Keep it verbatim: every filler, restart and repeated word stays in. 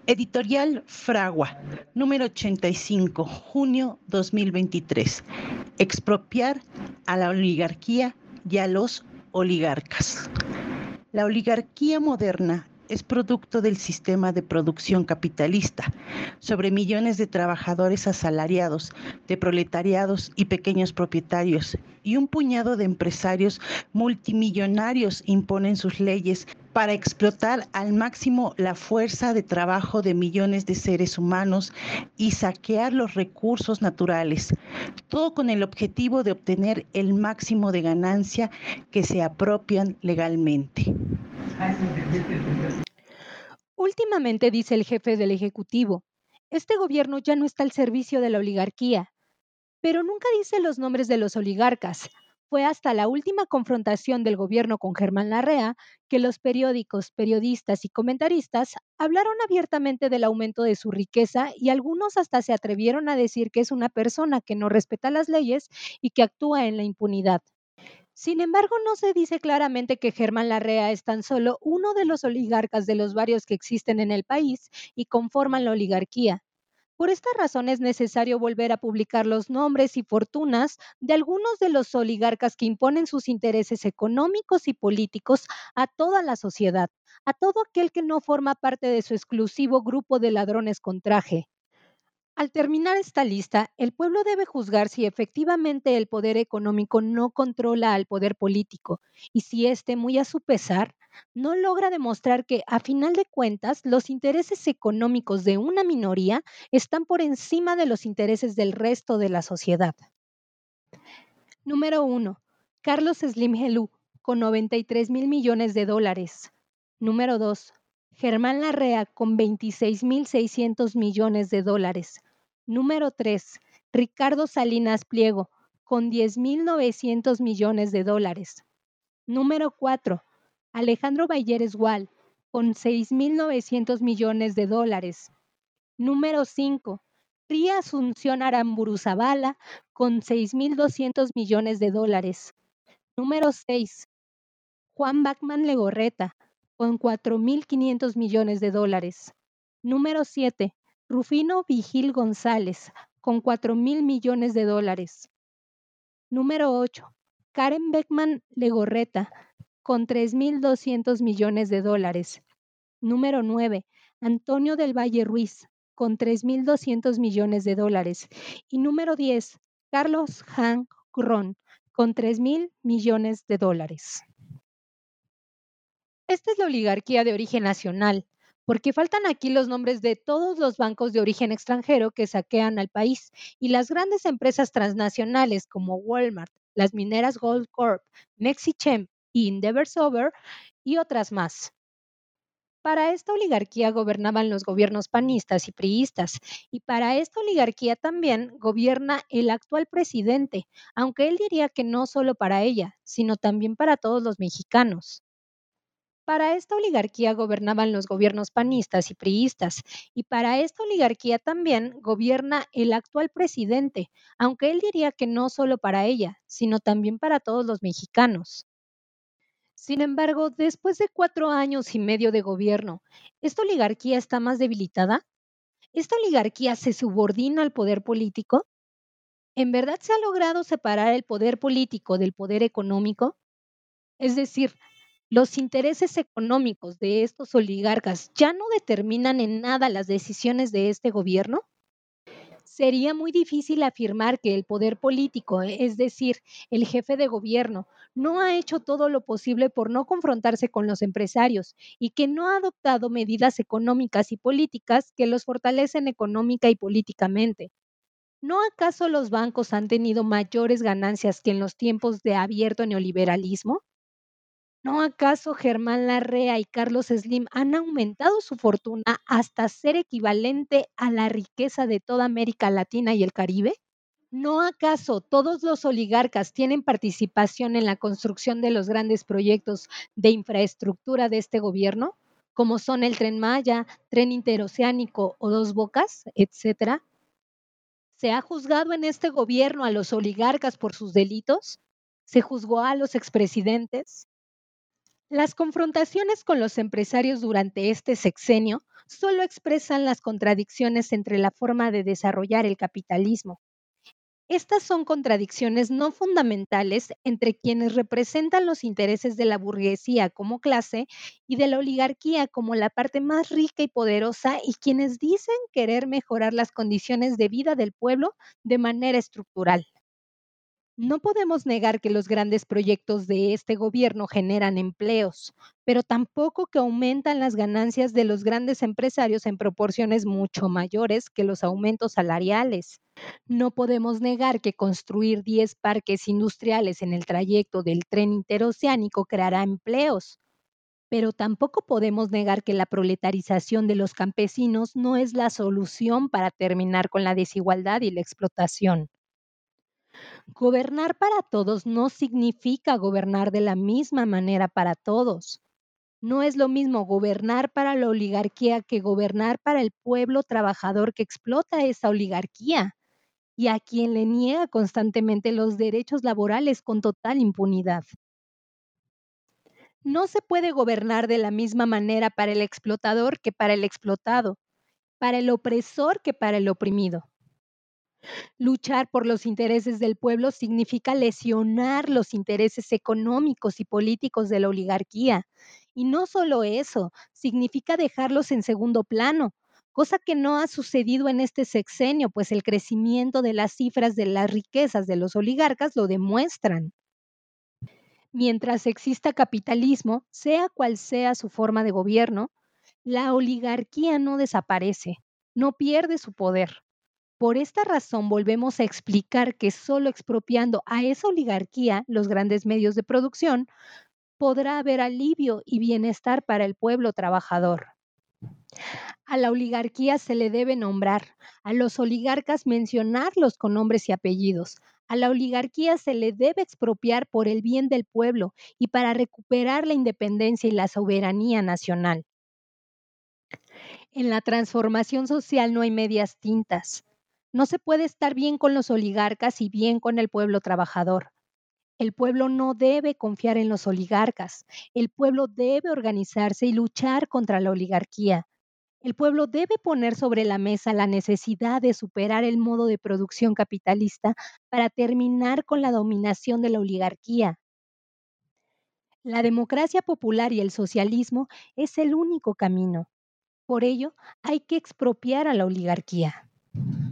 Editorial Fragua, número ochenta y cinco, junio dos mil veintitrés. Expropiar a la oligarquía y a los oligarcas. La oligarquía moderna es producto del sistema de producción capitalista, sobre millones de trabajadores asalariados, de proletariados y pequeños propietarios, y un puñado de empresarios multimillonarios imponen sus leyes para explotar al máximo la fuerza de trabajo de millones de seres humanos y saquear los recursos naturales, todo con el objetivo de obtener el máximo de ganancia que se apropian legalmente. Últimamente, dice el jefe del Ejecutivo, este gobierno ya no está al servicio de la oligarquía, pero nunca dice los nombres de los oligarcas. Fue hasta la última confrontación del gobierno con Germán Larrea que los periódicos, periodistas y comentaristas hablaron abiertamente del aumento de su riqueza y algunos hasta se atrevieron a decir que es una persona que no respeta las leyes y que actúa en la impunidad. Sin embargo, no se dice claramente que Germán Larrea es tan solo uno de los oligarcas de los varios que existen en el país y conforman la oligarquía. Por esta razón es necesario volver a publicar los nombres y fortunas de algunos de los oligarcas que imponen sus intereses económicos y políticos a toda la sociedad, a todo aquel que no forma parte de su exclusivo grupo de ladrones con traje. Al terminar esta lista, el pueblo debe juzgar si efectivamente el poder económico no controla al poder político y si éste, muy a su pesar, no logra demostrar que, a final de cuentas, los intereses económicos de una minoría están por encima de los intereses del resto de la sociedad. Número uno. Carlos Slim Helú, con noventa y tres mil millones de dólares. Número dos. Germán Larrea, con veintiséis mil seiscientos millones de dólares. Número tres. Ricardo Salinas Pliego, con diez mil novecientos millones de dólares. Número cuatro. Alejandro Bayeres Gual, con seis mil novecientos millones de dólares. Número cinco. Ría Asunción Aramburu Zavala, con seis mil doscientos millones de dólares. Número seis. Juan Bachmann Legorreta, con cuatro mil quinientos millones de dólares. Número siete. Rufino Vigil González, con cuatro mil millones de dólares. Número ocho. Karen Beckman Legorreta, con tres mil doscientos millones de dólares. Número nueve. Antonio del Valle Ruiz, con tres mil doscientos millones de dólares. Y número diez. Carlos Han Currón, con tres mil millones de dólares. Esta es la oligarquía de origen nacional, porque faltan aquí los nombres de todos los bancos de origen extranjero que saquean al país y las grandes empresas transnacionales como Walmart, las mineras Goldcorp, Mexichem y Endeavour y otras más. Para esta oligarquía gobernaban los gobiernos panistas y priistas, y para esta oligarquía también gobierna el actual presidente, aunque él diría que no solo para ella, sino también para todos los mexicanos. Para esta oligarquía gobernaban los gobiernos panistas y priistas, y para esta oligarquía también gobierna el actual presidente, aunque él diría que no solo para ella, sino también para todos los mexicanos. Sin embargo, después de cuatro años y medio de gobierno, ¿esta oligarquía está más debilitada? ¿Esta oligarquía se subordina al poder político? ¿En verdad se ha logrado separar el poder político del poder económico? Es decir, ¿los intereses económicos de estos oligarcas ya no determinan en nada las decisiones de este gobierno? Sería muy difícil afirmar que el poder político, es decir, el jefe de gobierno, no ha hecho todo lo posible por no confrontarse con los empresarios y que no ha adoptado medidas económicas y políticas que los fortalecen económica y políticamente. ¿No acaso los bancos han tenido mayores ganancias que en los tiempos de abierto neoliberalismo? ¿No acaso Germán Larrea y Carlos Slim han aumentado su fortuna hasta ser equivalente a la riqueza de toda América Latina y el Caribe? ¿No acaso todos los oligarcas tienen participación en la construcción de los grandes proyectos de infraestructura de este gobierno, como son el Tren Maya, Tren Interoceánico o Dos Bocas, etcétera? ¿Se ha juzgado en este gobierno a los oligarcas por sus delitos? ¿Se juzgó a los expresidentes? Las confrontaciones con los empresarios durante este sexenio solo expresan las contradicciones entre la forma de desarrollar el capitalismo. Estas son contradicciones no fundamentales entre quienes representan los intereses de la burguesía como clase y de la oligarquía como la parte más rica y poderosa y quienes dicen querer mejorar las condiciones de vida del pueblo de manera estructural. No podemos negar que los grandes proyectos de este gobierno generan empleos, pero tampoco que aumentan las ganancias de los grandes empresarios en proporciones mucho mayores que los aumentos salariales. No podemos negar que construir diez parques industriales en el trayecto del tren interoceánico creará empleos, pero tampoco podemos negar que la proletarización de los campesinos no es la solución para terminar con la desigualdad y la explotación. Gobernar para todos no significa gobernar de la misma manera para todos. No es lo mismo gobernar para la oligarquía que gobernar para el pueblo trabajador que explota esa oligarquía y a quien le niega constantemente los derechos laborales con total impunidad. No se puede gobernar de la misma manera para el explotador que para el explotado, para el opresor que para el oprimido. Luchar por los intereses del pueblo significa lesionar los intereses económicos y políticos de la oligarquía. Y no solo eso, significa dejarlos en segundo plano, cosa que no ha sucedido en este sexenio, pues el crecimiento de las cifras de las riquezas de los oligarcas lo demuestran. Mientras exista capitalismo, sea cual sea su forma de gobierno, la oligarquía no desaparece, no pierde su poder. Por esta razón volvemos a explicar que solo expropiando a esa oligarquía los grandes medios de producción podrá haber alivio y bienestar para el pueblo trabajador. A la oligarquía se le debe nombrar, a los oligarcas mencionarlos con nombres y apellidos. A la oligarquía se le debe expropiar por el bien del pueblo y para recuperar la independencia y la soberanía nacional. En la transformación social no hay medias tintas. No se puede estar bien con los oligarcas y bien con el pueblo trabajador. El pueblo no debe confiar en los oligarcas. El pueblo debe organizarse y luchar contra la oligarquía. El pueblo debe poner sobre la mesa la necesidad de superar el modo de producción capitalista para terminar con la dominación de la oligarquía. La democracia popular y el socialismo es el único camino. Por ello, hay que expropiar a la oligarquía.